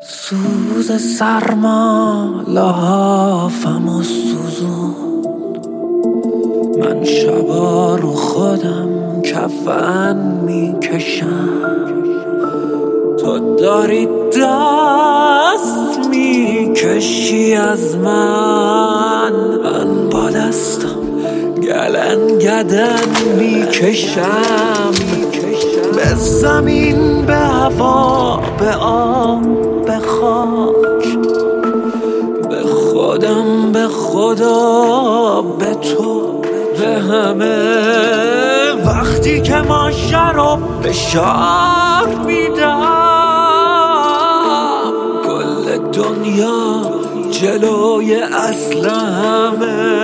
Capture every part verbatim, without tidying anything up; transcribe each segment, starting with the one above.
سوز سرما لحافمو سوزوند، من شبا رو خودم کفن میکشم، تو داری دست میکشی از من، من با دستم گلنگدن میکشم، به زمین، به هوا، به آب، به خاک، به خودم، به خدا، به تو، به همه. وقتی که ماشه رو فشار میدم، کل دنیا جلوی اصل همه.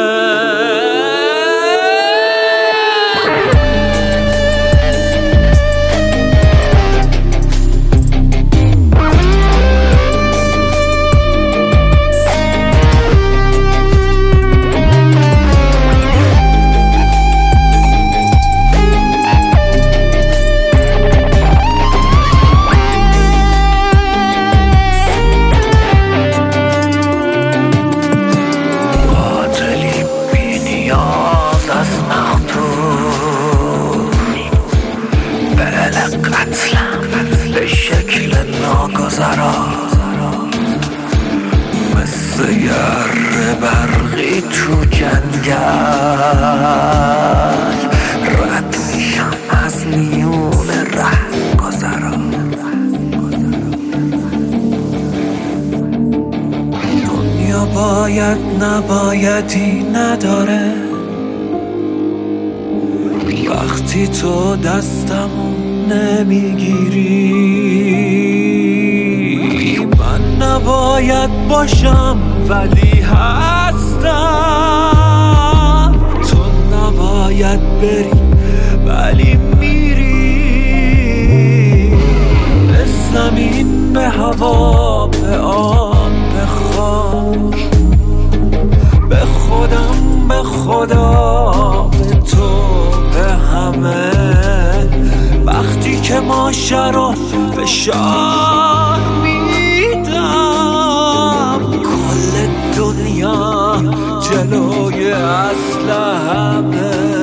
به شکل ناگذرا مثل یره برقی تو جنگل، رد میشم از میون ره گذرا. دنیا باید نبایدی نداره، وقتی تو دستمو نمیگیری. من نباید باشم ولی هستم، تو نباید بری ولی میری. به زمین، به هوا، به آب، به خاک، به خودم، به خدا، به تو، به همه. وقتی که ماشه رو فشار میدم، کل دنیا جلوی اصل همه.